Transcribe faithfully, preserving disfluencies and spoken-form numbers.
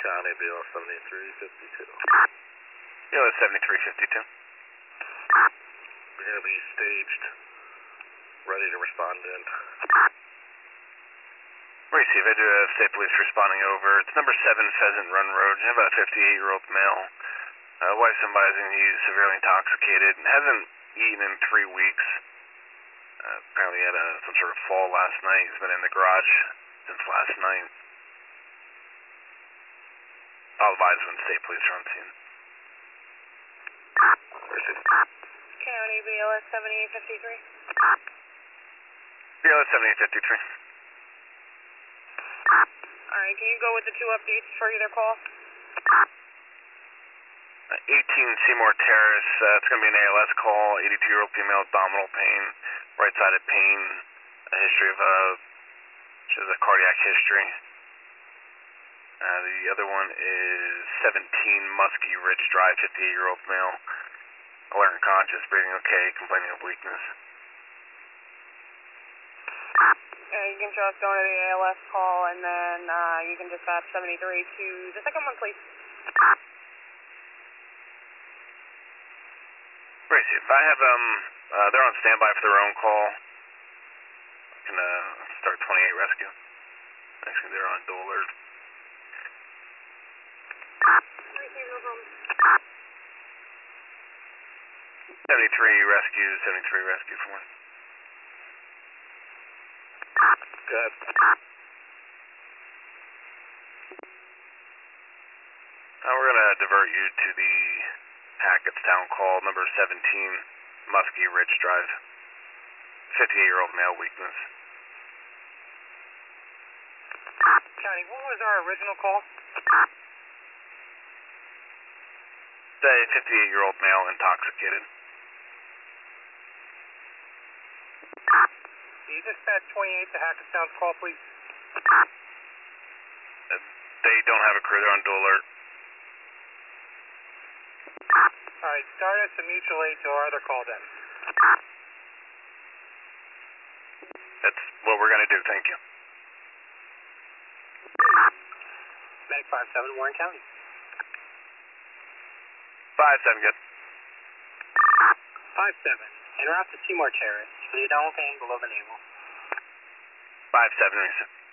County B L seventy-three fifty-two. B L seventy-three fifty-two. We're going to be staged, ready to respond in. Receive, I do have state police responding over. It's number seven Pheasant Run Road. You have a fifty-eight-year-old male. Uh, wife's advising he's severely intoxicated and hasn't eaten in three weeks. Uh, apparently he had a, some sort of fall last night. He's been in the garage since last night. I'll advise when state police are on scene. County B L S seventy-eight fifty-three. B L S seventy-eight fifty-three. Alright, can you go with the two updates for either call? Uh, eighteen Seymour Terrace, uh, it's going to be an A L S call, eighty-two-year-old female, abdominal pain, right-sided pain, a history of, uh, she has a cardiac history. Uh, the other one is seventeen Muskie Ridge Drive, fifty-eight-year-old male, alert and conscious, breathing okay, complaining of weakness. Yeah, you can just go to the A L S call and then uh, you can dispatch seventy-three to the second one, please. Great, if I have, um, uh, they're on standby for their own call. I can, uh, start twenty-eight rescue. Actually, they're on dual alert. seventy-three rescue, seventy-three rescue for one. Good. Uh, we're going to divert you to the Hackettstown call, number seventeen, Muskie Ridge Drive. fifty-eight-year-old male, weakness. County, what was our original call? Say fifty-eight-year-old male, intoxicated. Can you dispatch twenty-eight to Hackettstown's call, please? Uh, they don't have a crew, they're on dual alert. All right, start us a mutual aid to our other call then. That's what we're going to do, thank you. Medic five seven, Warren County. five seven, good. five seven, en route to Seymour Terrace for the abdominal pain below the navel. five seven, receive.